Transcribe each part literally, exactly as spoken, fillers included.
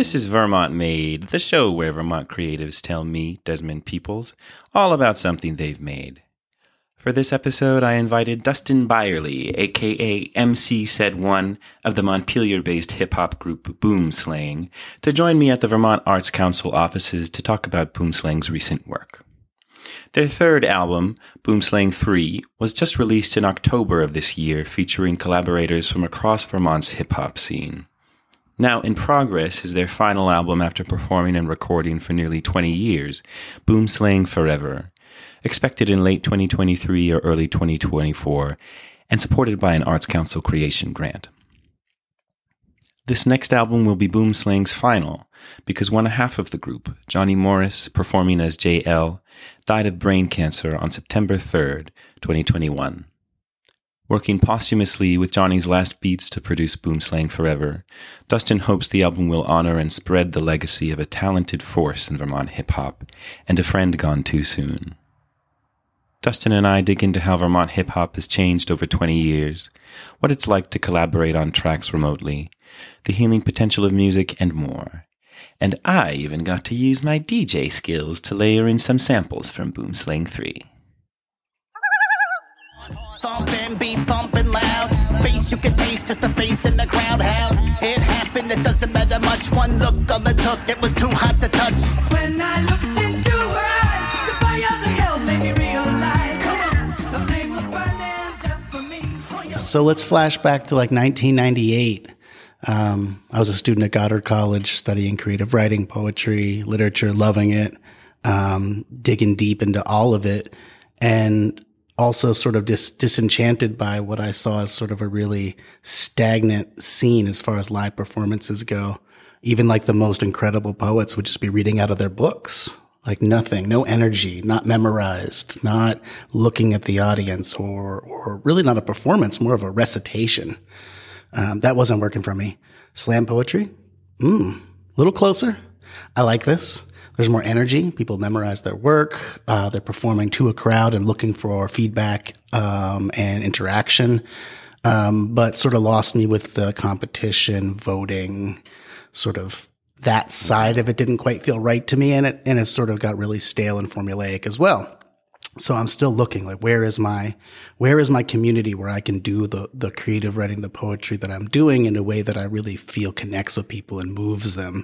This is Vermont Made, the show where Vermont creatives tell me, Desmond Peoples, all about something they've made. For this episode, I invited Dustin Byerly, aka M C Said One, of the Montpelier-based hip-hop group Boomslang, to join me at the Vermont Arts Council offices to talk about Boomslang's recent work. Their third album, Boomslang three, was just released in October of this year, featuring collaborators from across Vermont's hip-hop scene. Now in progress is their final album after performing and recording for nearly twenty years, Boomslang Forever, expected in late twenty twenty-three or early twenty twenty-four, and supported by an Arts Council creation grant. This next album will be Boomslang's final, because one half of the group, Johnny Morris, performing as J L, died of brain cancer on September third, twenty twenty-one. Working posthumously with Johnny's last beats to produce Boomslang Forever, Dustin hopes the album will honor and spread the legacy of a talented force in Vermont hip-hop and a friend gone too soon. Dustin and I dig into how Vermont hip-hop has changed over twenty years, what it's like to collaborate on tracks remotely, the healing potential of music, and more. And I even got to use my D J skills to layer in some samples from Boomslang three. Thumping, beat bumping loud. Bass you can taste, just a face in the crowd. How it happened, it doesn't matter much. One look, all it took, it was too hot to touch. When I looked into her eyes, the fire of the hell made me realize the flame was burning just for me. So let's flash back to like nineteen ninety-eight. Um, I was a student at Goddard College studying creative writing, poetry, literature, loving it, um, digging deep into all of it. And also sort of dis- disenchanted by what I saw as sort of a really stagnant scene as far as live performances go. Even like the most incredible poets would just be reading out of their books. Like nothing, no energy, not memorized, not looking at the audience or, or really not a performance, more of a recitation. Um, that wasn't working for me. Slam poetry? Mm, a little closer. I like this. There's more energy. People memorize their work. Uh, they're performing to a crowd and looking for feedback um, and interaction. Um, but sort of lost me with the competition, voting, sort of that side of it didn't quite feel right to me. And it, and it sort of got really stale and formulaic as well. So I'm still looking like, where is my, where is my community where I can do the, the creative writing, the poetry that I'm doing in a way that I really feel connects with people and moves them.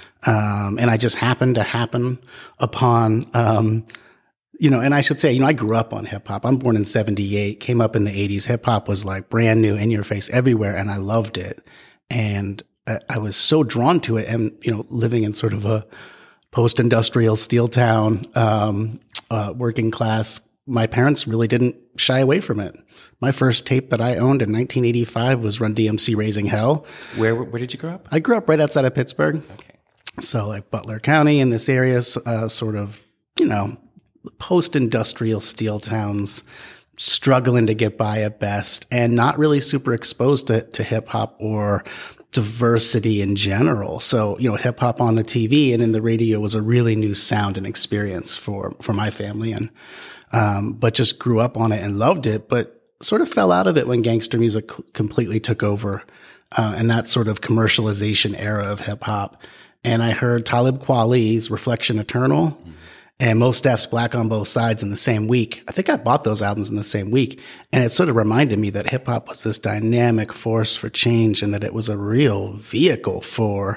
Um, and I just happened to happen upon, um, you know, and I should say, you know, I grew up on hip hop. I'm born in seventy-eight, came up in the eighties. Hip hop was like brand new, in your face everywhere. And I loved it. And I, I was so drawn to it. And, you know, living in sort of a post-industrial steel town, um, uh, working class, my parents really didn't shy away from it. My first tape that I owned in nineteen eighty-five was Run D M C Raising Hell. Where, where did you grow up? I grew up right outside of Pittsburgh. Okay. So like Butler County in this area, uh, sort of, you know, post-industrial steel towns, struggling to get by at best and not really super exposed to, to hip hop or diversity in general. So, you know, hip hop on the T V and in the radio was a really new sound and experience for, for my family. And, um, but just grew up on it and loved it, but sort of fell out of it when gangster music c- completely took over, uh, and that sort of commercialization era of hip hop. And I heard Talib Kweli's Reflection Eternal mm-hmm. and Mos Def's Black on Both Sides in the same week. I think I bought those albums in the same week. And it sort of reminded me that hip hop was this dynamic force for change and that it was a real vehicle for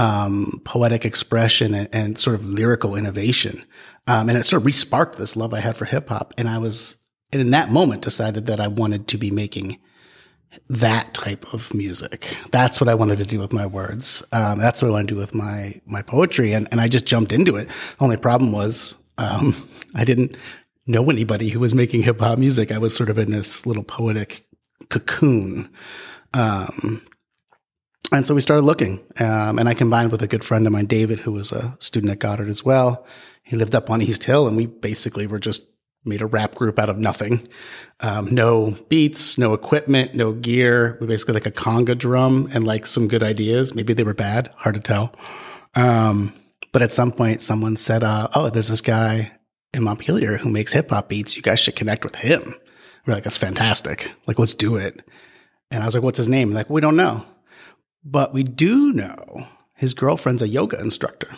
um, poetic expression and, and sort of lyrical innovation. Um, and it sort of re-sparked this love I had for hip hop. And I was, and in that moment, decided that I wanted to be making that type of music. That's what I wanted to do with my words. Um, that's what I want to do with my, my poetry. And, and I just jumped into it. The only problem was, um, I didn't know anybody who was making hip hop music. I was sort of in this little poetic cocoon. Um, and so we started looking, um, and I combined with a good friend of mine, David, who was a student at Goddard as well. He lived up on East Hill, and we basically were just made a rap group out of nothing. Um, no beats, no equipment, no gear. We basically like a conga drum and like some good ideas. Maybe they were bad, hard to tell. Um, but at some point someone said, uh, oh, there's this guy in Montpelier who makes hip hop beats. You guys should connect with him. We're like, that's fantastic. Like, let's do it. And I was like, what's his name? Like, we don't know, but we do know his girlfriend's a yoga instructor.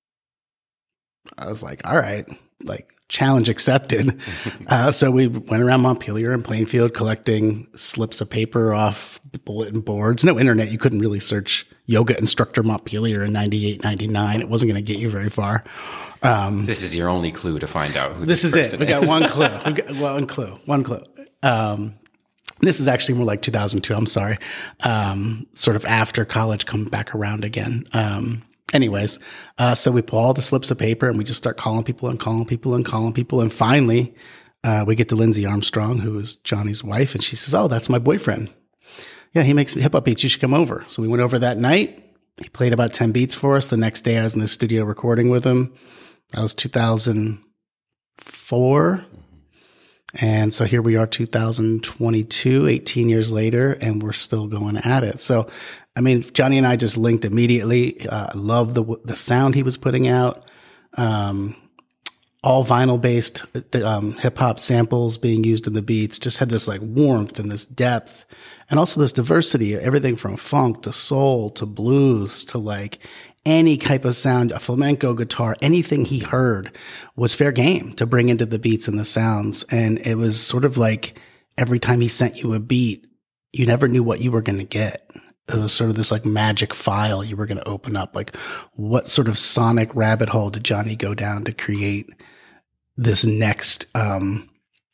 I was like, all right, like challenge accepted. uh, so we went around Montpelier and Plainfield collecting slips of paper off bulletin boards. No internet. You couldn't really search yoga instructor Montpelier in ninety-eight, ninety-nine. It wasn't going to get you very far. Um, this is your only clue to find out who this, this is person it. We got is. one clue. We got one clue. One clue. Um, this is actually more like two thousand two. I'm sorry. Um, sort of after college coming back around again. Um, anyways, uh, so we pull all the slips of paper and we just start calling people and calling people and calling people. And finally, uh, we get to Lindsay Armstrong, who is Johnny's wife. And she says, oh, that's my boyfriend. Yeah, he makes hip hop beats. You should come over. So we went over that night. He played about ten beats for us. The next day I was in the studio recording with him. That was two thousand four. And so here we are, two thousand twenty-two, eighteen years later, and we're still going at it. So, I mean, Johnny and I just linked immediately. I uh, love the the sound he was putting out. Um, all vinyl based um, hip hop samples being used in the beats just had this like warmth and this depth, and also this diversity. Everything from funk to soul to blues to like any type of sound, a flamenco guitar, anything he heard was fair game to bring into the beats and the sounds. And it was sort of like every time he sent you a beat, you never knew what you were going to get. It was sort of this like magic file you were going to open up. Like, what sort of sonic rabbit hole did Johnny go down to create this next um,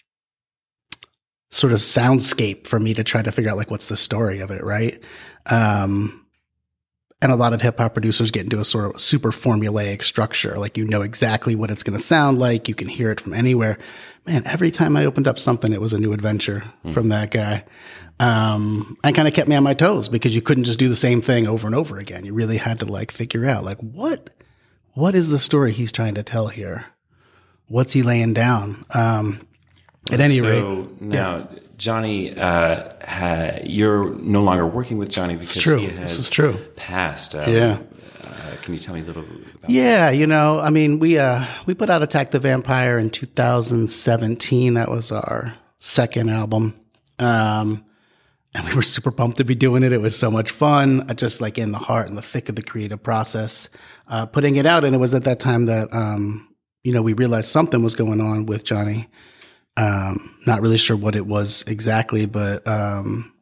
sort of soundscape for me to try to figure out like, what's the story of it, right? Um, And a lot of hip hop producers get into a sort of super formulaic structure. Like, you know exactly what it's going to sound like. You can hear it from anywhere. Man, every time I opened up something, it was a new adventure mm. from that guy. Um, and kind of kept me on my toes because you couldn't just do the same thing over and over again. You really had to like figure out like, what, what is the story he's trying to tell here? What's he laying down? Um, at any so rate. Now, yeah. Johnny, uh, ha, you're no longer working with Johnny because it's true. he has this is true. passed. Um, yeah. Uh, can you tell me a little about Yeah, you know, I mean, we uh, we put out Attack the Vampire in two thousand seventeen. That was our second album. Um, and we were super pumped to be doing it. It was so much fun, just like in the heart and the thick of the creative process, uh, putting it out. And it was at that time that, um, you know, we realized something was going on with Johnny. Um, not really sure what it was exactly, but um,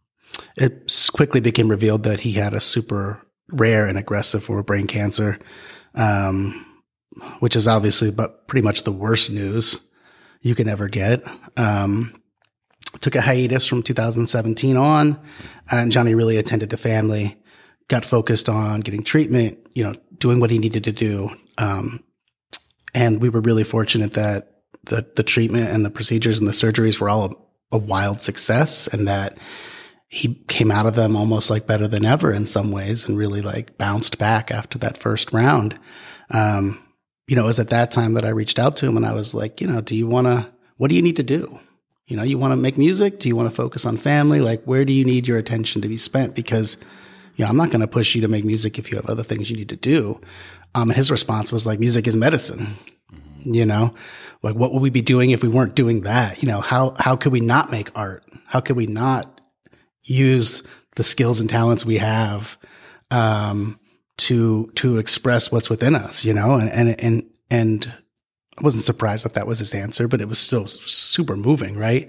it quickly became revealed that he had a super rare and aggressive form of brain cancer, um, which is obviously but pretty much the worst news you can ever get. Um, took a hiatus from two thousand seventeen on, and Johnny really attended to family, got focused on getting treatment, you know, doing what he needed to do. Um, and we were really fortunate that the, the treatment and the procedures and the surgeries were all a, a wild success, and that he came out of them almost like better than ever in some ways and really like bounced back after that first round. Um, you know, it was at that time that I reached out to him and I was like, you know, do you want to, what do you need to do? You know, you want to make music? Do you want to focus on family? Like, where do you need your attention to be spent? Because, you know, I'm not going to push you to make music if you have other things you need to do. Um, and his response was like, music is medicine. You know, like, what would we be doing if we weren't doing that? You know, how, how could we not make art? How could we not use the skills and talents we have, um, to, to express what's within us, you know? And, and, and, and I wasn't surprised that that was his answer, but it was still super moving, right?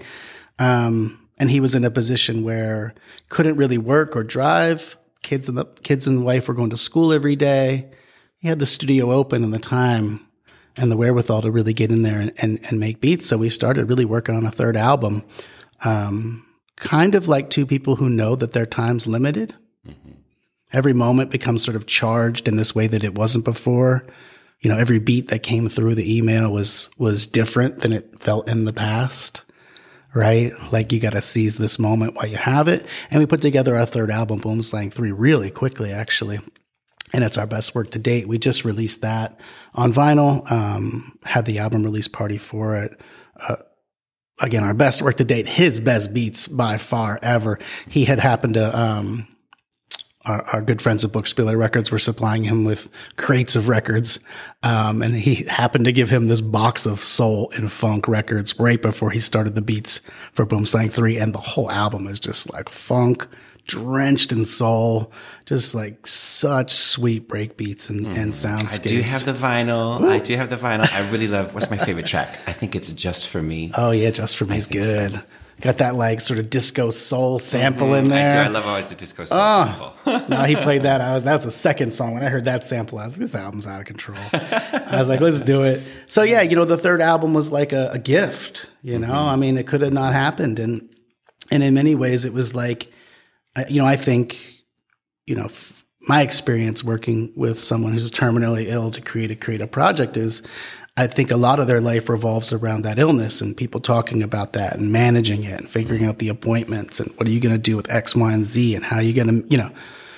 Um, and he was in a position where couldn't really work or drive. Kids and the kids and wife were going to school every day. He had the studio open and the time and the wherewithal to really get in there and, and, and make beats. So we started really working on a third album. Um, kind of like two people who know that their time's limited. Mm-hmm. Every moment becomes sort of charged in this way that it wasn't before. You know, every beat that came through the email was, was different than it felt in the past, right? Like, you got to seize this moment while you have it. And we put together our third album, Boom Slang three, really quickly, actually. And it's our best work to date. We just released that on vinyl, um, had the album release party for it. Uh, again, our best work to date, his best beats by far ever. He had happened to, um, our, our good friends at Bookspiller Records were supplying him with crates of records. Um, and he happened to give him this box of soul and funk records right before he started the beats for Boomslang three. And the whole album is just like funk, drenched in soul, just like such sweet break beats and, and soundscapes. I do have the vinyl. Ooh. I do have the vinyl. I really love, what's my favorite track? I think it's Just For Me. Oh yeah, Just For Me is good. So. Got that like sort of disco soul sample mm-hmm. in there. I do. I love always the disco soul oh. sample. No, he played that. I was that was the second song. When I heard that sample, I was like, this album's out of control. I was like, let's do it. So yeah, you know, the third album was like a, a gift. You know, mm-hmm. I mean, it could have not happened, and and in many ways, it was like, you know, I think, you know, f- my experience working with someone who's terminally ill to create a creative project is, I think a lot of their life revolves around that illness and people talking about that and managing it and figuring out the appointments and what are you going to do with X, Y, and Z and how are you going to, you know,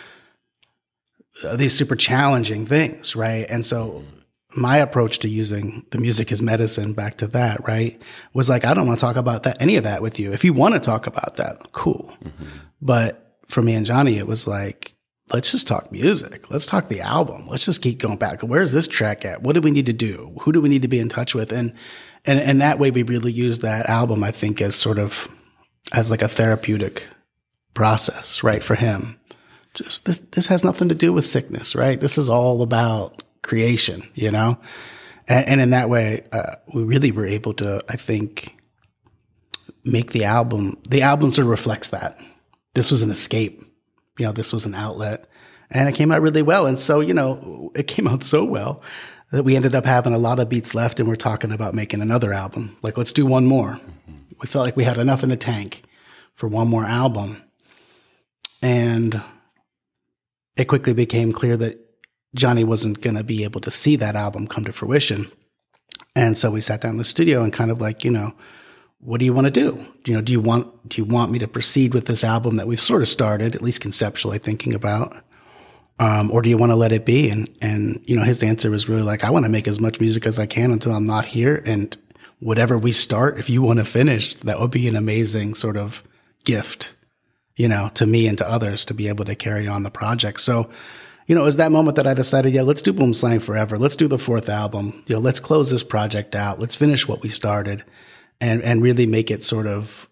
these super challenging things, right? And so my approach to using the music as medicine, back to that, right, was like, I don't want to talk about that, any of that with you. If you want to talk about that, cool. Mm-hmm. But for me and Johnny, it was like, let's just talk music. Let's talk the album. Let's just keep going back. Where's this track at? What do we need to do? Who do we need to be in touch with? And, and, and that way we really use that album, I think, as sort of, as like a therapeutic process, right? For him. Just this, this has nothing to do with sickness, right? This is all about creation, you know? And, and in that way, uh, we really were able to, I think, make the album, the album sort of reflects that. This was an escape. You know, this was an outlet, and it came out really well. And so, you know, it came out so well that we ended up having a lot of beats left, and we're talking about making another album. Like, let's do one more. Mm-hmm. We felt like we had enough in the tank for one more album. And it quickly became clear that Johnny wasn't going to be able to see that album come to fruition. And so we sat down in the studio and kind of like, you know, what do you want to do? You know, do you want, do you want me to proceed with this album that we've sort of started, at least conceptually thinking about? Um, or do you want to let it be? And, and, you know, his answer was really like, I want to make as much music as I can until I'm not here. And whatever we start, if you want to finish, that would be an amazing sort of gift, you know, to me and to others to be able to carry on the project. So, you know, it was that moment that I decided, yeah, let's do Boomslang forever. Let's do the fourth album. You know, let's close this project out. Let's finish what we started. And and really make it sort of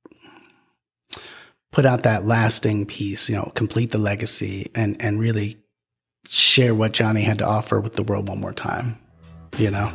put out that lasting piece, you know, complete the legacy and, and really share what Johnny had to offer with the world one more time, you know?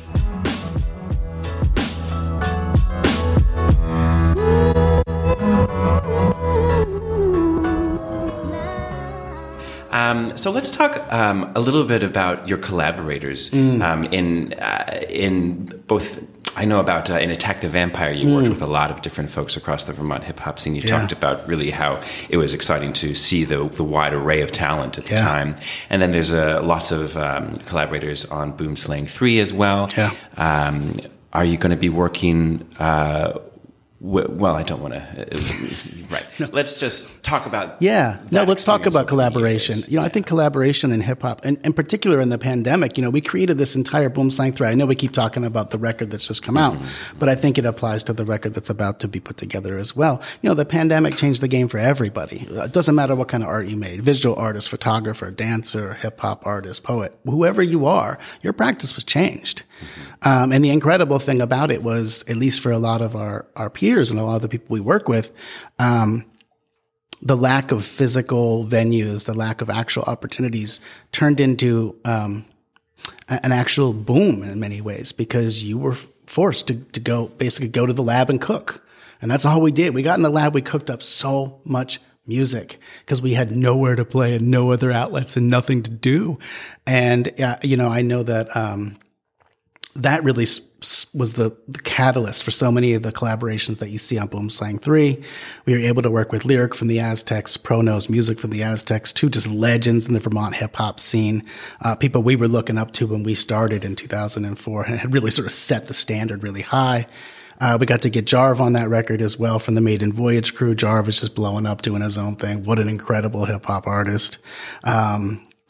Um, so let's talk um, a little bit about your collaborators mm. um, in uh, in both. I know about uh, in Attack the Vampire, you mm. worked with a lot of different folks across the Vermont hip hop scene. You yeah. talked about really how it was exciting to see the the wide array of talent at the yeah. time. And then there's uh, lots of um, collaborators on Boomslang three as well. Yeah. Um, are you going to be working? Uh, w- well, I don't want to. Uh, right. No. Let's just talk about. Yeah. No, let's talk about collaboration. You know, yeah. I think collaboration in hip hop, and in particular in the pandemic, you know, we created this entire Boomslang three. I know we keep talking about the record that's just come mm-hmm. out, but I think it applies to the record that's about to be put together as well. You know, the pandemic changed the game for everybody. It doesn't matter what kind of art you made, visual artist, photographer, dancer, hip hop artist, poet, whoever you are, your practice was changed. Mm-hmm. Um, and the incredible thing about it was, at least for a lot of our, our peers and a lot of the people we work with, um, the lack of physical venues, the lack of actual opportunities turned into um, an actual boom in many ways, because you were forced to, to go, basically go to the lab and cook. And that's all we did. We got in the lab, we cooked up so much music because we had nowhere to play and no other outlets and nothing to do. And, uh, you know, I know that um, that really s- was the, the catalyst for so many of the collaborations that you see on Boomslang three. We were able to work with Lyric from the Aztecs, Pronos Music from the Aztecs, two just legends in the Vermont hip hop scene, uh, people we were looking up to when we started in two thousand four, and had really sort of set the standard really high. Uh, we got to get Jarv on that record as well from the Maiden Voyage crew. Jarv is just blowing up, doing his own thing. What an incredible hip hop artist. Um,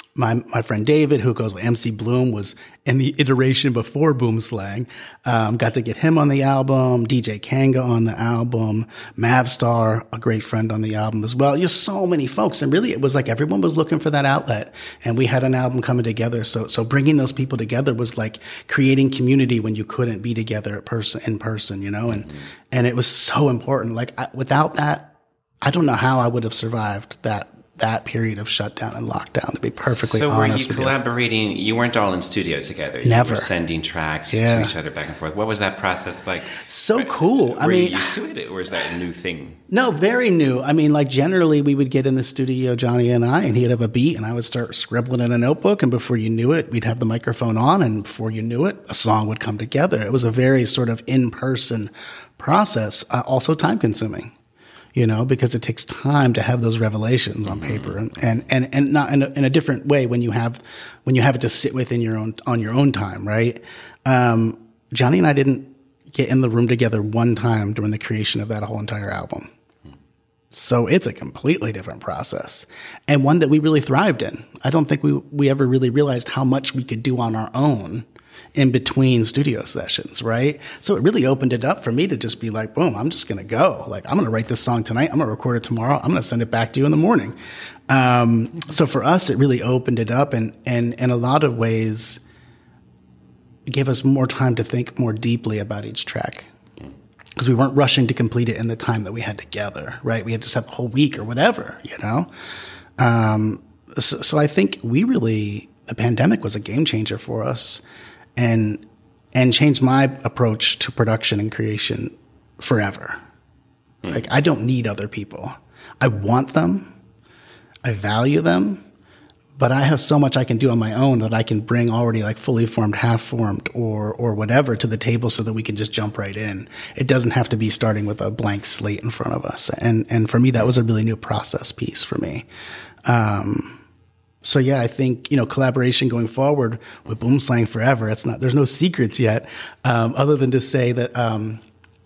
my my friend David, who goes with M C Bloom, was in the iteration before Boomslang. Um, got to get him on the album. D J Kanga on the album. Mavstar, a great friend, on the album as well. Just so many folks, and really, it was like everyone was looking for that outlet, and we had an album coming together. So so bringing those people together was like creating community when you couldn't be together at person in person, you know, and mm-hmm. and it was so important. Like I, without that, I don't know how I would have survived that. that period of shutdown and lockdown, to be perfectly so honest were you with collaborating? You. you weren't all in studio together. Never. You were sending tracks yeah. to each other back and forth. What was that process like? So cool. Were I mean, you used to it, or is that a new thing? No, very new. I mean, like generally we would get in the studio, Johnny and I, and he'd have a beat and I would start scribbling in a notebook, and before you knew it, we'd have the microphone on, and before you knew it, a song would come together. It was a very sort of in-person process, uh, also time consuming. You know, because it takes time to have those revelations on paper, and, and, and, and not in a, in a different way when you have when you have it to sit within your own on your own time, right? Um, Johnny and I didn't get in the room together one time during the creation of that whole entire album, so it's a completely different process, and one that we really thrived in. I don't think we we ever really realized how much we could do on our own in between studio sessions, right? So it really opened it up for me to just be like, boom, I'm just going to go. Like, I'm going to write this song tonight. I'm going to record it tomorrow. I'm going to send it back to you in the morning. Um, so for us, it really opened it up, and, and in a lot of ways, it gave us more time to think more deeply about each track, because we weren't rushing to complete it in the time that we had together, right? We had to set the whole week or whatever, you know? Um, so, so I think we really, the pandemic was a game changer for us. And and changed my approach to production and creation forever. Mm. Like, I don't need other people. I want them. I value them. But I have so much I can do on my own that I can bring already like fully formed, half formed, or or whatever to the table so that we can just jump right in. It doesn't have to be starting with a blank slate in front of us. And and for me, that was a really new process piece for me. Um So yeah, I think, you know, collaboration going forward with Boomslang forever. It's not, there's no secrets yet, um, other than to say that um,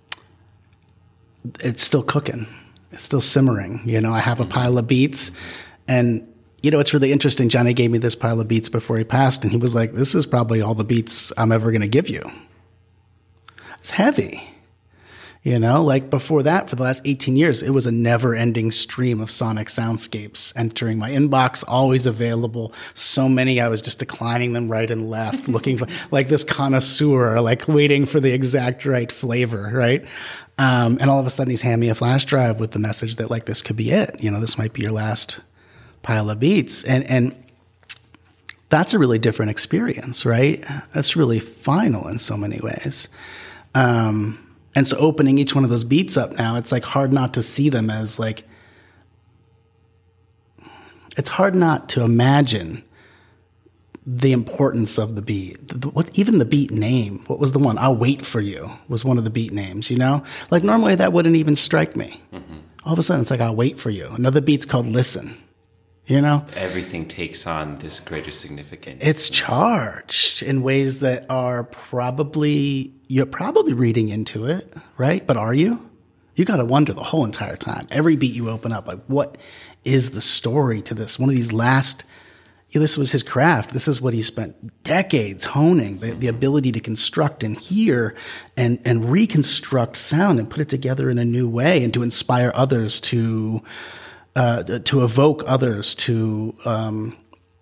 it's still cooking, it's still simmering. You know, I have a pile of beats, and you know, it's really interesting. Johnny gave me this pile of beats before he passed, and he was like, "This is probably all the beats I'm ever going to give you." It's heavy. You know, like before that, for the last eighteen years, it was a never-ending stream of sonic soundscapes entering my inbox, always available. So many, I was just declining them right and left, looking for, like this connoisseur, like waiting for the exact right flavor, right? Um, and all of a sudden, he's handing me a flash drive with the message that, like, this could be it. You know, this might be your last pile of beats. And, and that's a really different experience, right? That's really final in so many ways. Um And so opening each one of those beats up now, it's like hard not to see them as like, it's hard not to imagine the importance of the beat. The, what, even the beat name, what was the one? I'll Wait For You was one of the beat names, you know? Like normally that wouldn't even strike me. Mm-hmm. All of a sudden it's like, I'll Wait For You. Another beat's called Listen. You know, everything takes on this greater significance. It's charged in ways that are probably, you're probably reading into it, right? But are you? You got to wonder the whole entire time. Every beat you open up, like, what is the story to this? One of these last, you know, this was his craft. This is what he spent decades honing, the, the ability to construct and hear and, and reconstruct sound and put it together in a new way and to inspire others to, Uh, to evoke others, to um,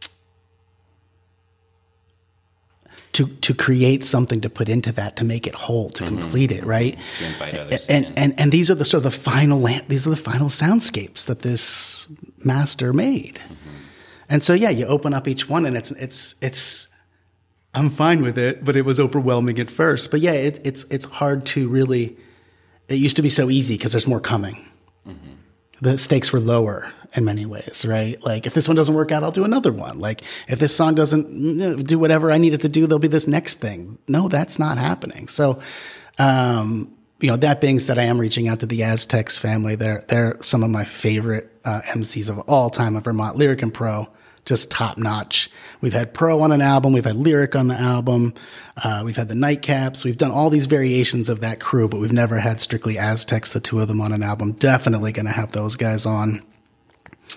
to to create something to put into that, to make it whole, to mm-hmm. complete it, right? To invite others and, in. and and these are the sort of the final these are the final soundscapes that this master made. Mm-hmm. And so yeah, you open up each one, and it's it's it's. I'm fine with it, but it was overwhelming at first. But yeah, it, it's it's hard to really. It used to be so easy because there's more coming. Mm-hmm. The stakes were lower in many ways, right? Like, if this one doesn't work out, I'll do another one. Like, if this song doesn't do whatever I need it to do, there'll be this next thing. No, that's not happening. So, um, you know, that being said, I am reaching out to the Aztecs family. They're, they're some of my favorite uh, M Cs of all time of Vermont, Lyric and Pro. Just top notch. We've had Pro on an album. We've had Lyric on the album. Uh, we've had the Nightcaps. We've done all these variations of that crew, but we've never had strictly Aztecs, the two of them on an album. Definitely going to have those guys on.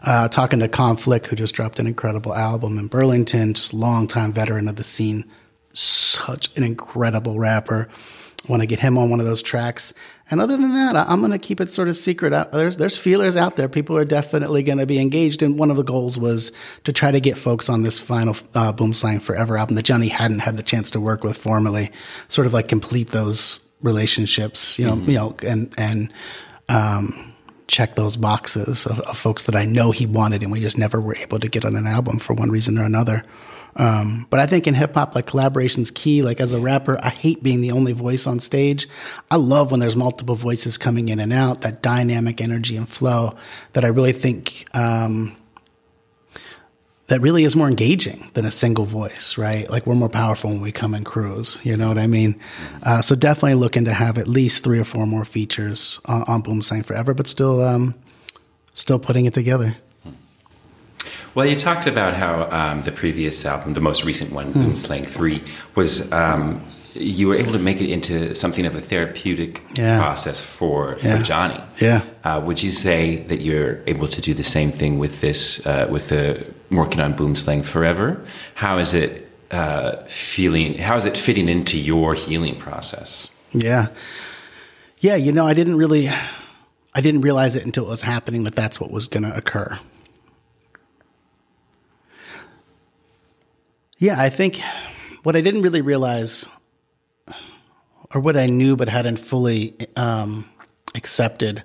Uh, talking to Conflict, who just dropped an incredible album in Burlington, just longtime veteran of the scene, such an incredible rapper. I want to get him on one of those tracks. And other than that, I, I'm going to keep it sort of secret. Out. There's there's feelers out there. People are definitely going to be engaged. And one of the goals was to try to get folks on this final uh, Boomslang Forever album that Johnny hadn't had the chance to work with formally, sort of like complete those relationships, you know, mm-hmm. you know, and and um, check those boxes of, of folks that I know he wanted, and we just never were able to get on an album for one reason or another. Um, but I think in hip hop, like collaboration's key. Like as a rapper, I hate being the only voice on stage. I love when there's multiple voices coming in and out, that dynamic energy and flow that I really think, um, that really is more engaging than a single voice, right? Like we're more powerful when we come in crews, you know what I mean? Uh, so definitely looking to have at least three or four more features on, on Boomslang Forever, but still, um, still putting it together. Well, you talked about how um, the previous album, the most recent one, mm. Boomslang three, was um, you were able to make it into something of a therapeutic yeah. process for, yeah. for Johnny. Yeah. Uh, would you say that you're able to do the same thing with this, uh, with the working on Boomslang Forever? How is it uh, feeling? How is it fitting into your healing process? Yeah. Yeah. You know, I didn't really, I didn't realize it until it was happening that that's what was going to occur. Yeah, I think what I didn't really realize, or what I knew but hadn't fully um, accepted,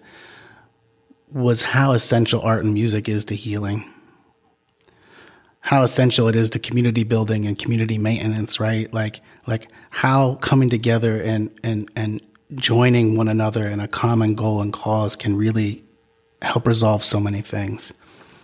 was how essential art and music is to healing. How essential it is to community building and community maintenance, right? Like, like how coming together and and and joining one another in a common goal and cause can really help resolve so many things.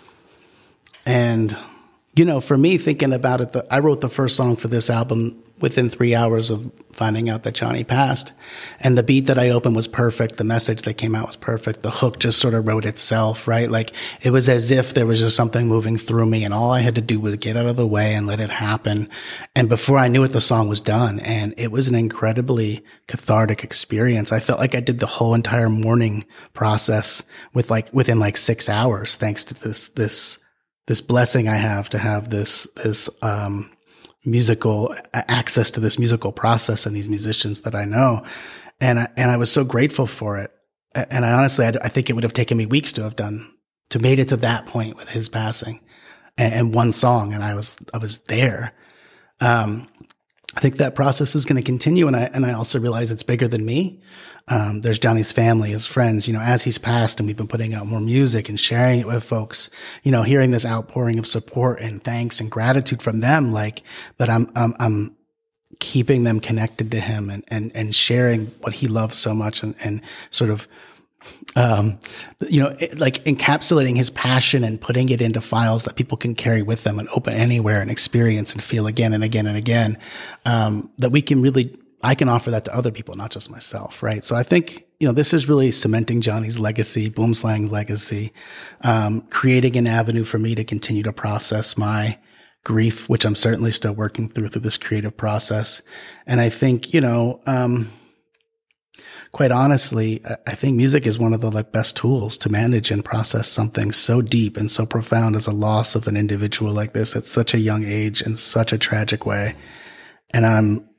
And you know, for me, thinking about it, the, I wrote the first song for this album within three hours of finding out that Johnny passed. And the beat that I opened was perfect. The message that came out was perfect. The hook just sort of wrote itself, right? Like it was as if there was just something moving through me, and all I had to do was get out of the way and let it happen. And before I knew it, the song was done. And it was an incredibly cathartic experience. I felt like I did the whole entire morning process with like, within like six hours, thanks to this, this, this blessing I have to have this, this, um, musical access to this musical process and these musicians that I know. And I, and I was so grateful for it. And I honestly, I, I think it would have taken me weeks to have done, to made it to that point with his passing and, and one song. And I was, I was there. Um, I think that process is going to continue. And I, and I also realize it's bigger than me. Um, there's Johnny's family, his friends, you know, as he's passed and we've been putting out more music and sharing it with folks, you know, hearing this outpouring of support and thanks and gratitude from them, like that I'm, I'm, I'm keeping them connected to him and, and, and sharing what he loves so much and, and sort of, um, you know, it, like encapsulating his passion and putting it into files that people can carry with them and open anywhere and experience and feel again and again and again, um, that we can really, I can offer that to other people, not just myself, right? So I think, you know, this is really cementing Johnny's legacy, Boomslang's legacy, um, creating an avenue for me to continue to process my grief, which I'm certainly still working through through this creative process. And I think, you know, um, quite honestly, I think music is one of the like best tools to manage and process something so deep and so profound as a loss of an individual like this at such a young age in such a tragic way. And I'm,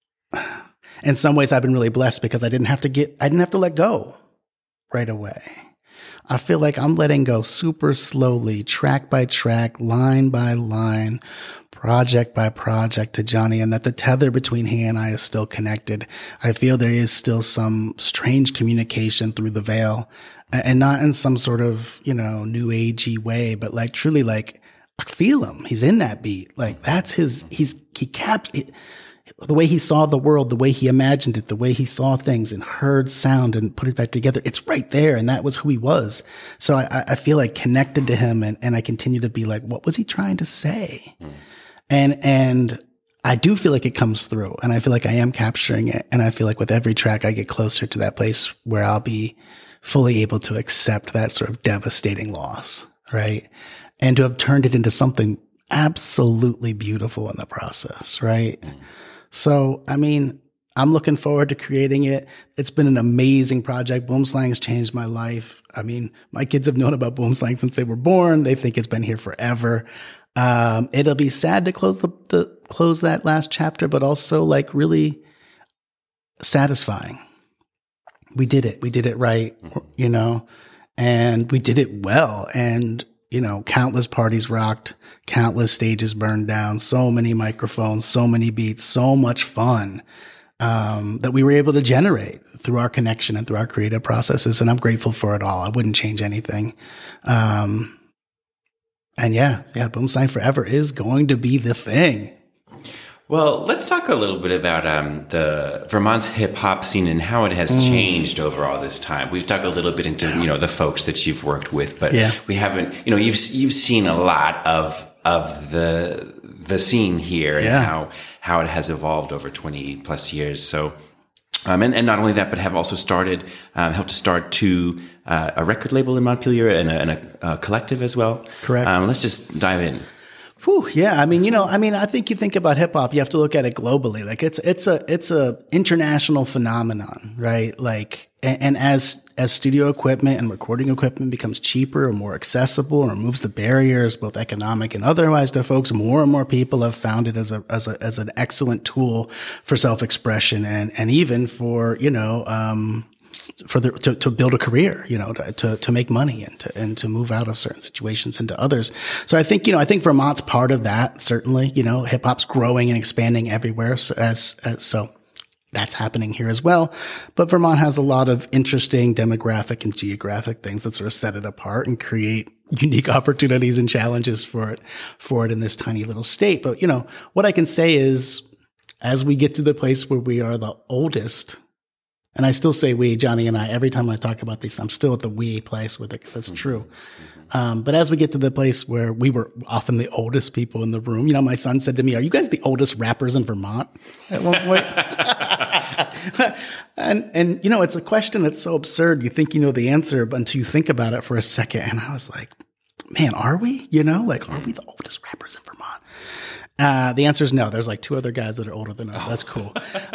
in some ways I've been really blessed because I didn't have to get, I didn't have to let go right away. I feel like I'm letting go super slowly, track by track, line by line, project by project to Johnny, and that the tether between he and I is still connected. I feel there is still some strange communication through the veil, and not in some sort of, you know, new agey way, but like truly like I feel him. He's in that beat. Like that's his, he's, he capped it. The way he saw the world, the way he imagined it, the way he saw things and heard sound and put it back together, it's right there. And that was who he was. So I, I feel like connected to him, and, and I continue to be like, what was he trying to say? Mm. And, and I do feel like it comes through, and I feel like I am capturing it. And I feel like with every track, I get closer to that place where I'll be fully able to accept that sort of devastating loss, right? And to have turned it into something absolutely beautiful in the process, right? Mm. So, I mean, I'm looking forward to creating it. It's been an amazing project. Boomslang's changed my life. I mean, my kids have known about Boomslang since they were born. They think it's been here forever. Um, it'll be sad to close the, the close that last chapter, but also like really satisfying. We did it. We did it right, you know, and we did it well. And, you know, countless parties rocked, countless stages burned down, so many microphones, so many beats, so much fun, um, that we were able to generate through our connection and through our creative processes. And I'm grateful for it all. I wouldn't change anything. Um, and yeah, yeah, Boomslang Forever is going to be the thing. Well, let's talk a little bit about um, the Vermont's hip hop scene and how it has mm. changed over all this time. We've dug a little bit into you know the folks that you've worked with, but yeah. we haven't. You know, you've you've seen a lot of of the the scene here yeah. and how how it has evolved over twenty plus years. So, um, and and not only that, but have also started um, helped to start two uh, a record label in Montpelier and a, and a, a collective as well. Correct. Um, let's just dive in. Whew, yeah, I mean, you know, I mean, I think you think about hip hop, you have to look at it globally. Like it's it's a it's a international phenomenon, right? Like, and, and as as studio equipment and recording equipment becomes cheaper or more accessible or removes the barriers, both economic and otherwise, to folks, more and more people have found it as a as a as an excellent tool for self expression and and even for you know. um for the, to, to build a career, you know, to, to, to make money and to, and to move out of certain situations into others. So I think, you know, I think Vermont's part of that, certainly, you know, hip hop's growing and expanding everywhere. So as, as, so that's happening here as well. But Vermont has a lot of interesting demographic and geographic things that sort of set it apart and create unique opportunities and challenges for it, for it in this tiny little state. But, you know, what I can say is as we get to the place where we are the oldest, and I still say we, Johnny and I, every time I talk about these, I'm still at the we place with it because that's true. Um, but as we get to the place where we were often the oldest people in the room, you know, my son said to me, are you guys the oldest rappers in Vermont at one point? and, and, you know, it's a question that's so absurd. You think you know the answer but until you think about it for a second. And I was like, man, are we? You know, like, are we the oldest rappers in Vermont? Uh, the answer is no. There's like two other guys that are older than us. Oh. That's cool.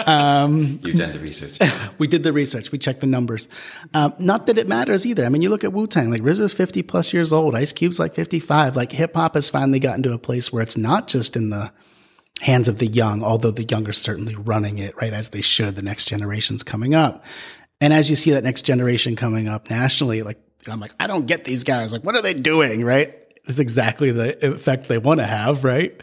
Um, You've done the research. We did the research. We checked the numbers. Um, not that it matters either. I mean, you look at Wu-Tang, like R Z A's fifty plus years old. Ice Cube's like fifty-five. Like hip hop has finally gotten to a place where it's not just in the hands of the young, although the young are certainly running it, right? As they should. The next generation's coming up. And as you see that next generation coming up nationally, like, I'm like, I don't get these guys. Like, what are they doing? Right? It's exactly the effect they want to have, right?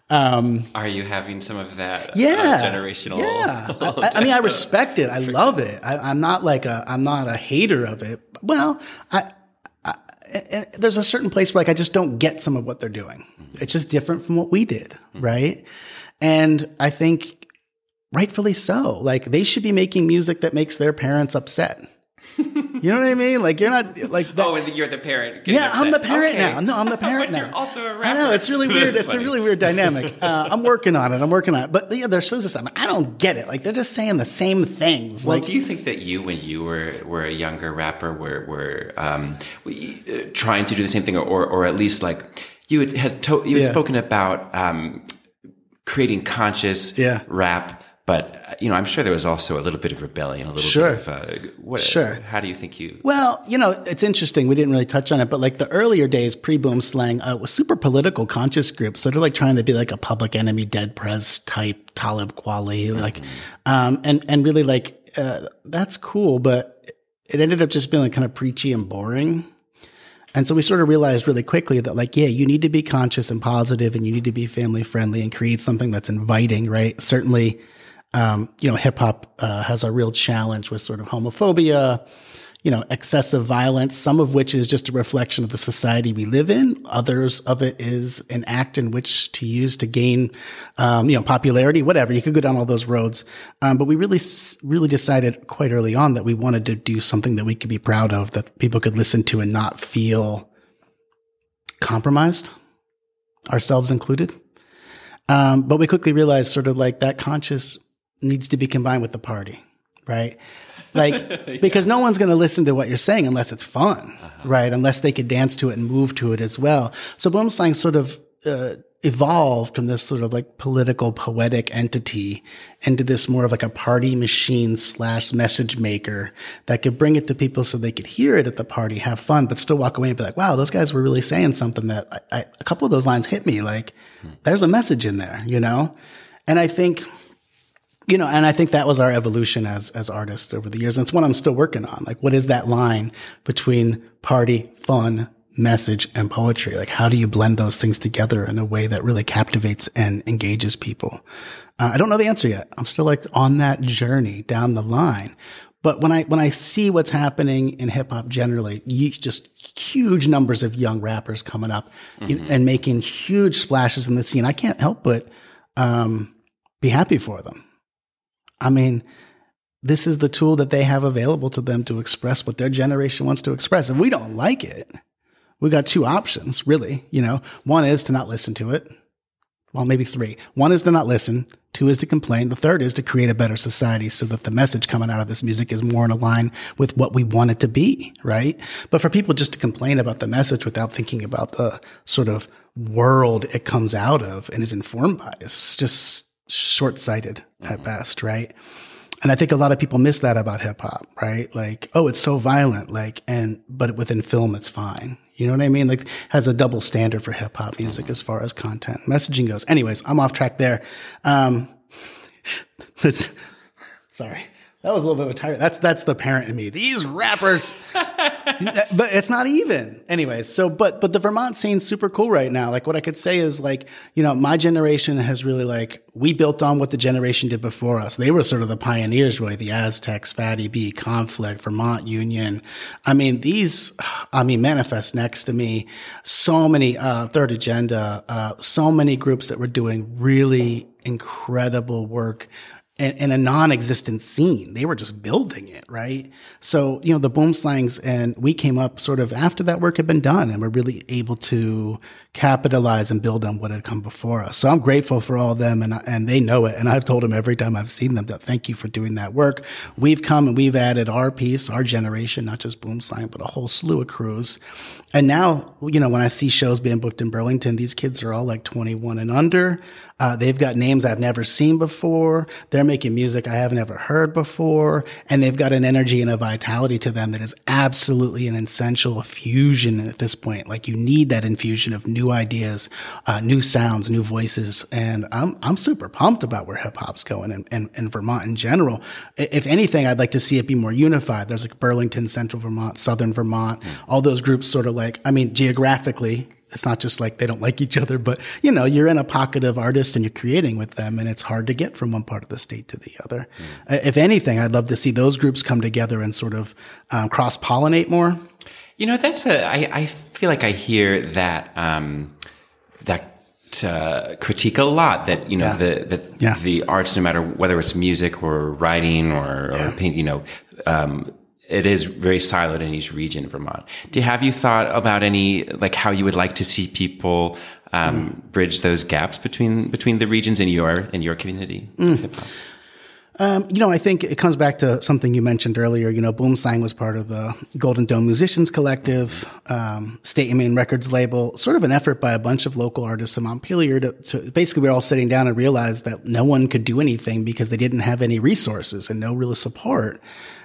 Um, Are you having some of that yeah, uh, generational? Yeah. I, I mean, I respect it. I love it. I, I'm not like a, I'm not a hater of it. Well, I, I, I, there's a certain place where like I just don't get some of what they're doing. Mm-hmm. It's just different from what we did, mm-hmm. right? And I think rightfully so. Like they should be making music that makes their parents upset. You know what I mean? Like you're not like that. Oh, and you're the parent. Yeah, upset. I'm the parent okay. now. No, I'm the parent but now. You're also a rapper. I know it's really weird. It's funny. a really weird dynamic. Uh, I'm working on it. I'm working on it. But yeah, there's this stuff. I don't get it. Like they're just saying the same things. Well, like, do you think that you, when you were were a younger rapper, were were um, uh, trying to do the same thing, or or at least like you had had to, you had yeah. spoken about um, creating conscious yeah. rap? But, you know, I'm sure there was also a little bit of rebellion, a little sure. bit of, uh, what, sure. how do you think you... Well, you know, it's interesting. We didn't really touch on it, but like the earlier days, pre-Boomslang, uh, was super political conscious groups. So they're like trying to be like a Public Enemy, Dead Prez type, Talib Kweli, mm-hmm. like, um, and, and really like, uh, that's cool, but it ended up just being like kind of preachy and boring. And so we sort of realized really quickly that like, yeah, you need to be conscious and positive and you need to be family friendly and create something that's inviting, right? Certainly, Um, you know, hip hop uh, has a real challenge with sort of homophobia, you know, excessive violence, some of which is just a reflection of the society we live in. Others of it is an act in which to use to gain, um, you know, popularity, whatever. You could go down all those roads. Um, but we really, really decided quite early on that we wanted to do something that we could be proud of, that people could listen to and not feel compromised, ourselves included. Um, but we quickly realized sort of like that conscious needs to be combined with the party, right? Like, yeah. because no one's going to listen to what you're saying unless it's fun, uh-huh. right? Unless they could dance to it and move to it as well. So Boomslang sort of, uh, evolved from this sort of like political poetic entity into this more of like a party machine slash message maker that could bring it to people so they could hear it at the party, have fun, but still walk away and be like, wow, those guys were really saying something that I, I, a couple of those lines hit me. Like there's a message in there, you know? And I think, you know, and I think that was our evolution as, as artists over the years. And it's what I'm still working on. Like, what is that line between party, fun, message, and poetry? Like, how do you blend those things together in a way that really captivates and engages people? Uh, I don't know the answer yet. I'm still like on that journey down the line. But when I, when I see what's happening in hip hop generally, you, just huge numbers of young rappers coming up mm-hmm. and making huge splashes in the scene, I can't help but, um, be happy for them. I mean, this is the tool that they have available to them to express what their generation wants to express. If we don't like it, we got two options, really. You know, one is to not listen to it. Well, maybe three. One is to not listen. Two is to complain. The third is to create a better society so that the message coming out of this music is more in line with what we want it to be, right? But for people just to complain about the message without thinking about the sort of world it comes out of and is informed by is just short-sighted mm-hmm. at best, right? And I think a lot of people miss that about hip hop, right? Like, oh, it's so violent, like, and, but within film, it's fine. You know what I mean? Like, has a double standard for hip hop music as far as content messaging goes. Anyways, I'm off track there. Um, this, sorry. That was a little bit of a tire. That's, that's the parent in me. These rappers, but it's not even. Anyways, so, but, but the Vermont scene's super cool right now. Like what I could say is like, you know, my generation has really like, we built on what the generation did before us. They were sort of the pioneers, really, the Aztecs, Fatty B, Conflict, Vermont Union. I mean, these, I mean, Manifest Next to me, so many, uh, Third Agenda, uh, so many groups that were doing really incredible work in, in a non-existent scene. They were just building it, right? So, you know, the Boom Slangs, and we came up sort of after that work had been done, and we're really able to capitalize and build on what had come before us. So I'm grateful for all of them, and and they know it. And I've told them every time I've seen them that thank you for doing that work. We've come and we've added our piece, our generation, not just Boom Slang, but a whole slew of crews. And now, you know, when I see shows being booked in Burlington, these kids are all like twenty-one and under. Uh, they've got names I've never seen before. They're making music I haven't ever heard before. And they've got an energy and a vitality to them that is absolutely an essential fusion at this point. Like, you need that infusion of new ideas, uh, new sounds, new voices. And I'm, I'm super pumped about where hip hop's going and, and, and Vermont in general. If anything, I'd like to see it be more unified. There's like Burlington, Central Vermont, Southern Vermont, all those groups sort of like, I mean, geographically, it's not just like they don't like each other, but, you know, you're in a pocket of artists and you're creating with them, and it's hard to get from one part of the state to the other. Mm. Uh, if anything, I'd love to see those groups come together and sort of um, cross-pollinate more. You know, that's a, I, I feel like I hear that, um, that, uh, critique a lot, that, you know, yeah. the, that yeah. the arts, no matter whether it's music or writing or, yeah. or paint, you know, um, it is very siloed in each region in Vermont. Do you, have you thought about any, like how you would like to see people, um, mm. bridge those gaps between, between the regions in your, in your community? Mm. Um, you know, I think it comes back to something you mentioned earlier. You know, Boom Slang was part of the Golden Dome Musicians Collective, um, State and Main Records label, sort of an effort by a bunch of local artists in Montpelier to, to basically, we were all sitting down and realized that no one could do anything because they didn't have any resources and no real support.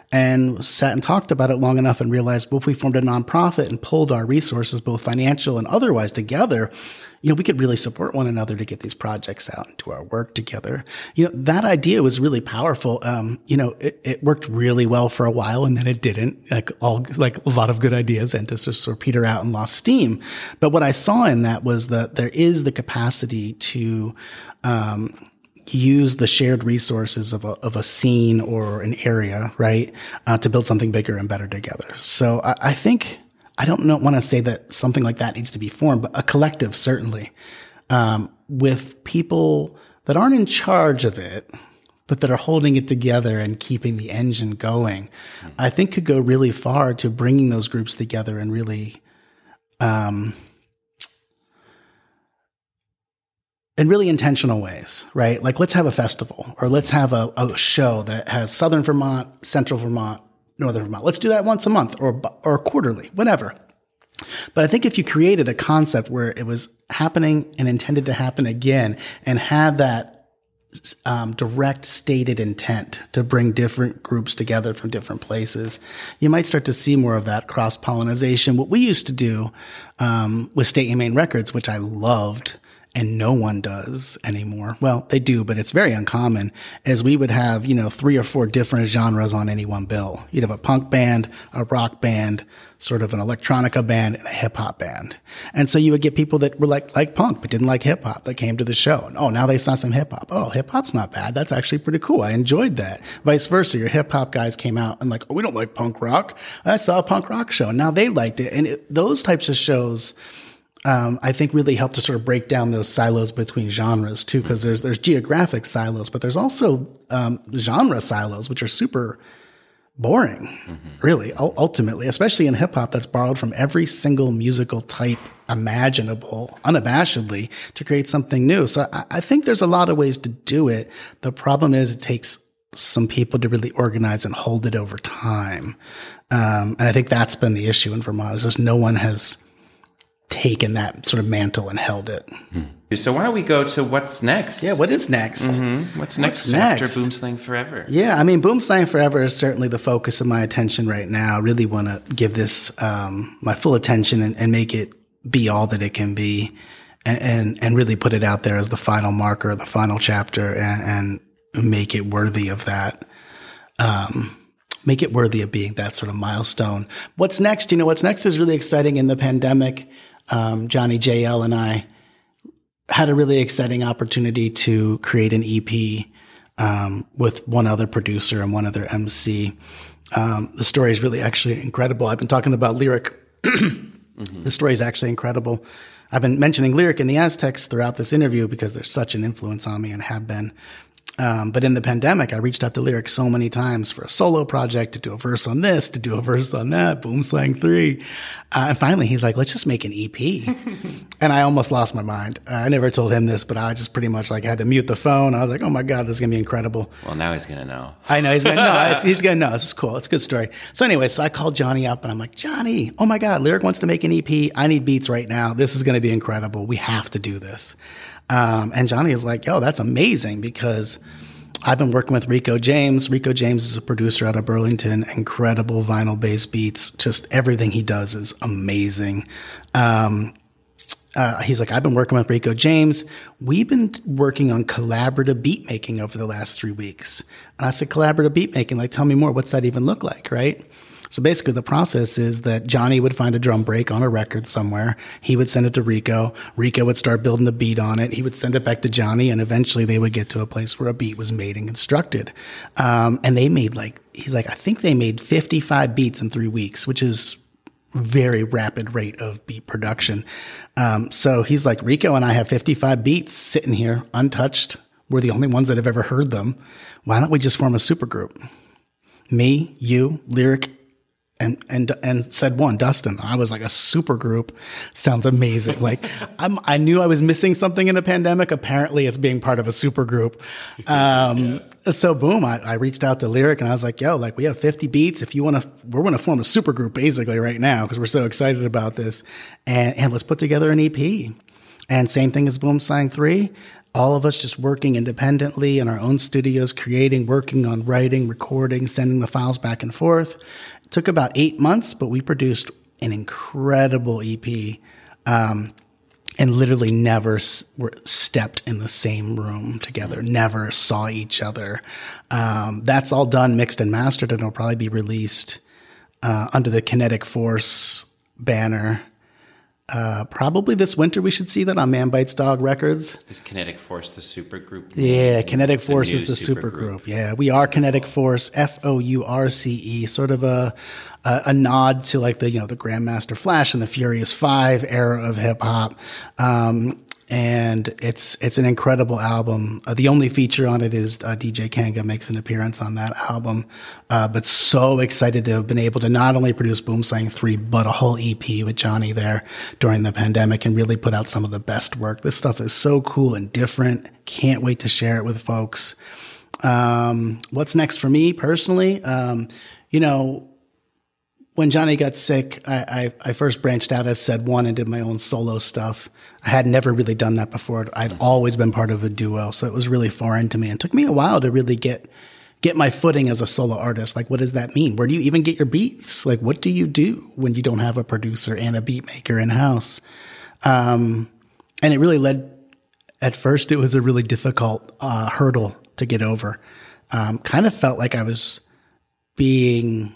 And sat and talked about it long enough and realized, well, if we formed a nonprofit and pulled our resources, both financial and otherwise, together, you know, we could really support one another to get these projects out and do our work together. You know, that idea was really powerful. Um, you know, it, it worked really well for a while, and then it didn't. Like all, like a lot of good ideas, and just sort of peter out and lost steam. But what I saw in that was that there is the capacity to, um, use the shared resources of a, of a scene or an area, right, uh, to build something bigger and better together. So I, I think, I don't know, want to say that something like that needs to be formed, but a collective, certainly, um, with people that aren't in charge of it, but that are holding it together and keeping the engine going, mm-hmm. I think could go really far to bringing those groups together and really, um, in really intentional ways, right? Like, let's have a festival, or let's have a, a show that has Southern Vermont, Central Vermont, Northern Vermont. Let's do that once a month or or quarterly, whatever. But I think if you created a concept where it was happening and intended to happen again and had that um, direct stated intent to bring different groups together from different places, you might start to see more of that cross-pollination. What we used to do um, with State and Main Records, which I loved, and no one does anymore. Well, they do, but it's very uncommon, is we would have, you know, three or four different genres on any one bill. You'd have a punk band, a rock band, sort of an electronica band, and a hip hop band. And so you would get people that were like, like punk, but didn't like hip hop that came to the show. And, oh, now they saw some hip hop. Oh, hip hop's not bad. That's actually pretty cool. I enjoyed that. Vice versa. Your hip hop guys came out and like, oh, we don't like punk rock. I saw a punk rock show. And now they liked it. And it, those types of shows, Um, I think really help to sort of break down those silos between genres too, because there's there's geographic silos, but there's also um, genre silos, which are super boring, mm-hmm. really, u- ultimately, especially in hip hop that's borrowed from every single musical type imaginable, unabashedly, to create something new. So I, I think there's a lot of ways to do it. The problem is it takes some people to really organize and hold it over time. Um, and I think that's been the issue in Vermont, is just no one has taken that sort of mantle and held it. Hmm. So why don't we go to what's next? Yeah, what is next? Mm-hmm. What's next What's after next? Boomslang Forever? Yeah, I mean, Boomslang Forever is certainly the focus of my attention right now. I really want to give this um, my full attention and, and make it be all that it can be, and, and and really put it out there as the final marker, the final chapter, and, and make it worthy of that. Um, make it worthy of being that sort of milestone. What's next? You know, what's next is really exciting. In the pandemic, um, Johnny J L and I had a really exciting opportunity to create an E P um, with one other producer and one other M C. Um, the story is really actually incredible. I've been talking about Lyric. mm-hmm. The story is actually incredible. I've been mentioning Lyric and the Aztecs throughout this interview because they're such an influence on me and have been. Um, but in the pandemic, I reached out to Lyric so many times for a solo project, to do a verse on this, to do a verse on that, Boomslang three. Uh, and finally, he's like, let's just make an E P. And I almost lost my mind. Uh, I never told him this, but I just pretty much like had to mute the phone. I was like, oh my God, this is going to be incredible. Well, now he's going to know. I know. He's going to know. It's, he's going to know. This is cool. It's a good story. So anyway, so I called Johnny up and I'm like, Johnny, oh my God, Lyric wants to make an E P. I need beats right now. This is going to be incredible. We have to do this. Um, and Johnny is like, yo, that's amazing, because I've been working with Rico James. Rico James is a producer out of Burlington, incredible vinyl-based beats. Just everything he does is amazing. Um, uh, he's like, I've been working with Rico James. We've been working on collaborative beat making over the last three weeks. And I said, collaborative beat making, like, tell me more. What's that even look like, right? So basically the process is that Johnny would find a drum break on a record somewhere. He would send it to Rico. Rico would start building the beat on it. He would send it back to Johnny, and eventually they would get to a place where a beat was made and constructed. Um, and they made like, he's like, I think they made fifty-five beats in three weeks, which is very rapid rate of beat production. Um, so he's like, Rico and I have fifty-five beats sitting here untouched. We're the only ones that have ever heard them. Why don't we just form a supergroup? Me, you, Lyric, And, and, and said one, Dustin. I was like, a super group sounds amazing. Like, I'm, I knew I was missing something in the pandemic. Apparently it's being part of a super group. Um, yes. So boom, I, I reached out to Lyric and I was like, yo, like, we have fifty beats. If you want to, we're going to form a super group basically right now, because we're so excited about this, and, and let's put together an E P. And same thing as Boomslang three. All of us just working independently in our own studios, creating, working on writing, recording, sending the files back and forth. It took about eight months, but we produced an incredible E P, um, and literally never s- were stepped in the same room together, never saw each other. Um, that's all done, mixed and mastered, and it'll probably be released uh, under the Kinetic Force banner. Uh, probably this winter we should see that on Man Bites Dog Records. Is Kinetic Force the super group? Yeah, Kinetic the Force is the super group. group. Yeah, we are Kinetic Force, F O U R C E, sort of a, a a nod to like the, you know, the Grandmaster Flash and the Furious Five era of hip hop. Um, and it's it's an incredible album. Uh, the only feature on it is uh, D J Kanga makes an appearance on that album. Uh, but so excited to have been able to not only produce Boomslang three, but a whole E P with Johnny there during the pandemic, and really put out some of the best work. This stuff is so cool and different. Can't wait to share it with folks. Um, what's next for me personally? Um, you know, when Johnny got sick, I, I, I first branched out as Said One and did my own solo stuff. I had never really done that before. I'd always been part of a duo, so it was really foreign to me. It took me a while to really get get my footing as a solo artist. Like, what does that mean? Where do you even get your beats? Like, what do you do when you don't have a producer and a beat maker in-house? Um, and it really led, at first, it was a really difficult uh, hurdle to get over. Um, kind of felt like I was being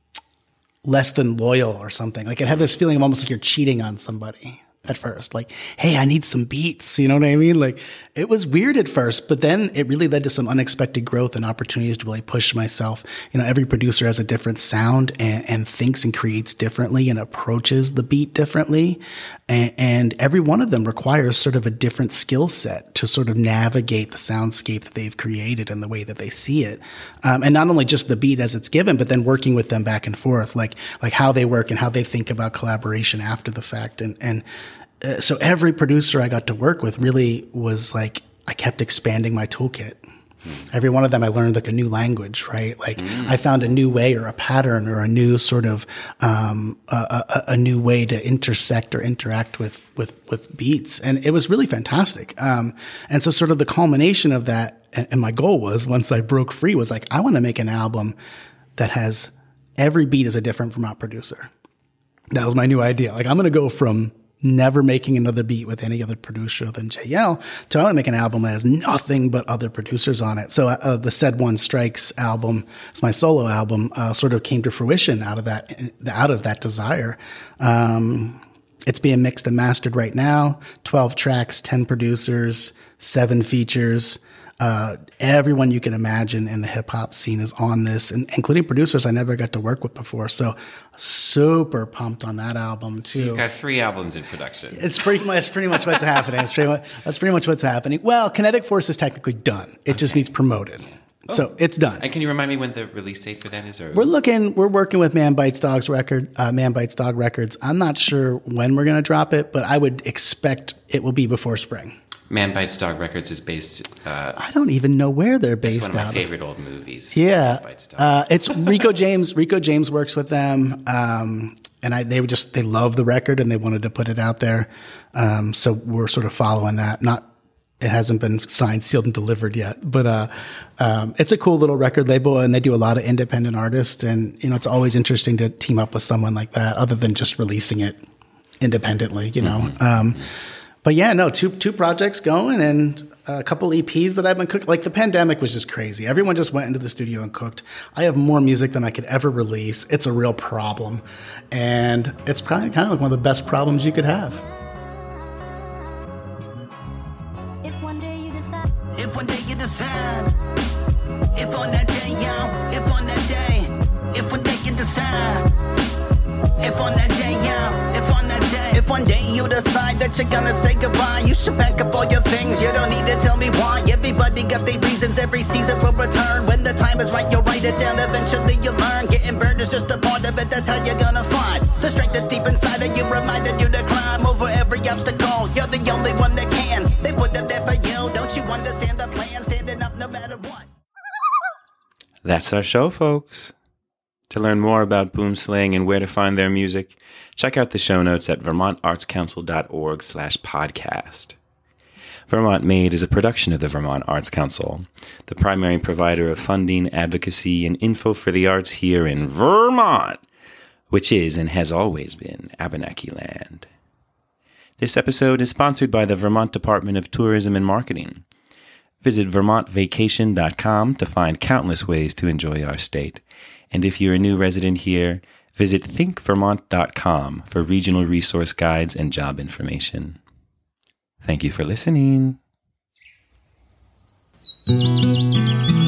less than loyal or something. Like, it had this feeling of almost like you're cheating on somebody at first. Like, hey, I need some beats. You know what I mean? Like, it was weird at first, but then it really led to some unexpected growth and opportunities to really push myself. You know, every producer has a different sound and, and thinks and creates differently and approaches the beat differently. And, and every one of them requires sort of a different skill set to sort of navigate the soundscape that they've created and the way that they see it. Um, and not only just the beat as it's given, but then working with them back and forth, like, like how they work and how they think about collaboration after the fact. And, and, Uh, so every producer I got to work with really was like, I kept expanding my toolkit. Mm. Every one of them, I learned like a new language, right? Like mm. I found a new way or a pattern or a new sort of, um, a, a, a new way to intersect or interact with, with, with beats. And it was really fantastic. Um, and so sort of the culmination of that, and, and my goal was, once I broke free, was like, I want to make an album that has every beat is a different Vermont producer. That was my new idea. Like, I'm going to go from never making another beat with any other producer than J L to I want to make an album that has nothing but other producers on it. So uh, the Said One Strikes album, it's my solo album, uh, sort of came to fruition out of that, out of that desire. Um, it's being mixed and mastered right now. twelve tracks, ten producers, seven features. Uh, everyone you can imagine in the hip hop scene is on this, and including producers I never got to work with before. So super pumped on that album too. So you've got three albums in production. It's pretty much, pretty much what's happening. It's pretty much, that's pretty much what's happening. Well, Kinetic Force is technically done. It okay. just needs promoted. Oh. So it's done. And can you remind me when the release date for that is? Or? We're looking, we're working with Man Bites Dog's record, uh, Man Bites Dog Records. I'm not sure when we're going to drop it, but I would expect it will be before spring. Man Bites Dog Records is based. Uh, I don't even know where they're based out of. It's one of my favorite old movies. Yeah, uh, it's Rico James. Rico James works with them, um, and I, they were just they love the record and they wanted to put it out there. Um, so we're sort of following that. Not it hasn't been signed, sealed, and delivered yet, but uh, um, it's a cool little record label, and they do a lot of independent artists. And you know, it's always interesting to team up with someone like that, other than just releasing it independently. You know. Mm-hmm. Um, But yeah, no, two two projects going and a couple E Ps that I've been cooking. Like the pandemic was just crazy. Everyone just went into the studio and cooked. I have more music than I could ever release. It's a real problem. And it's probably kind of like one of the best problems you could have. If one day you decide, If one day you decide, if on that day, yo, if on that day, if one day you decide, if on that day, yo, if on that day, if one day you decide that you're gonna say goodbye, you should pack up all your things, you don't need to tell me why. Everybody got their reasons, every season will return. When the time is right, you'll write it down, eventually you'll learn. Getting burned is just a part of it, that's how you're gonna find the strength that's deep inside of you, reminded you to climb over every obstacle. You're the only one that can, they put it there for you. Don't you understand the plan, standing up no matter what? That's our show, folks. To learn more about Boomslang and where to find their music, check out the show notes at vermontartscouncil.org slash podcast. Vermont Made is a production of the Vermont Arts Council, the primary provider of funding, advocacy, and info for the arts here in Vermont, which is and has always been Abenaki land. This episode is sponsored by the Vermont Department of Tourism and Marketing. Visit vermont vacation dot com to find countless ways to enjoy our state. And if you're a new resident here, visit think vermont dot com for regional resource guides and job information. Thank you for listening.